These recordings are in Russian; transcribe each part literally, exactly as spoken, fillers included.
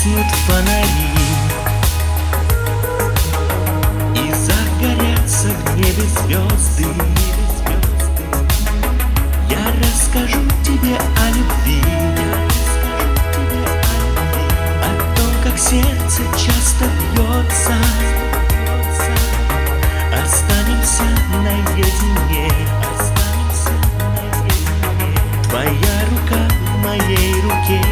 погаснут фонари и загорятся в небе звезды, я расскажу тебе о любви, о том, как сердце часто бьется. Останемся наедине, останемся наедине. Твоя рука в моей руке,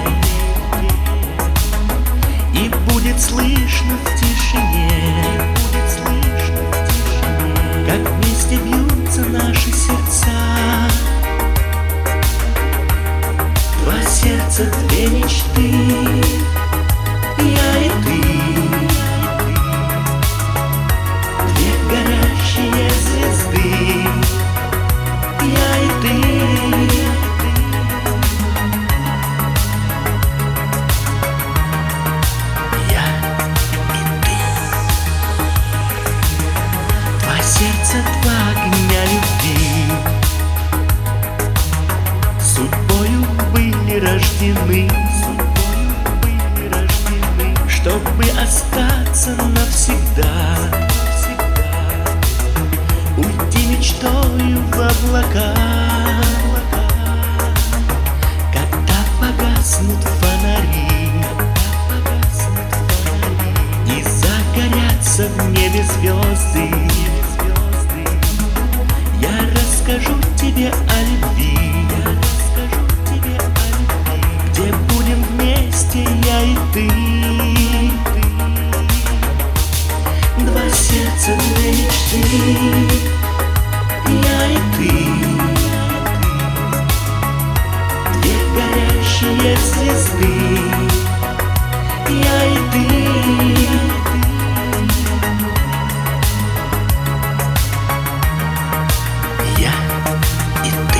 и будет слышно в тишине, будет слышно в тишине, как вместе бьются наши сердца. Два сердца, две мечты, я и ты. Звезды, я и ты. Я и ты. Два сердца, два огня любви, судьбою были рождены, судьбою были рождены, чтобы остаться навсегда. Уйти мечтою в облака, когда погаснут фонари и загорятся в небе звезды. Я расскажу тебе о любви, где будем вместе я и ты. Два сердца, две мечты, я и ты. Две горящие звезды, я и ты. Я и ты.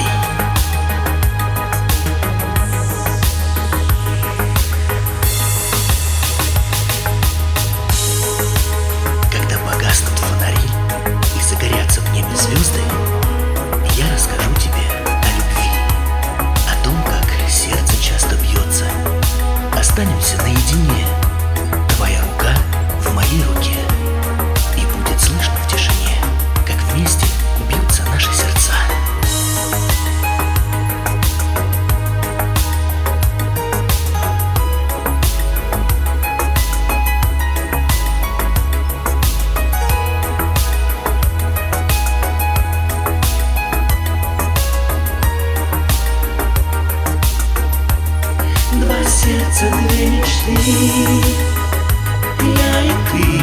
Когда погаснут фонари и загорятся в небе звезды, я расскажу тебе о любви, о том, как сердце часто бьется. Останемся наедине, твоя рука в моей руке, и будет слышно в тишине, как вместе бьются наши сердца. Сердце, две мечты, я и ты.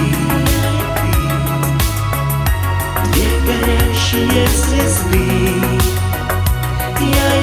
Две горящие звезды, я и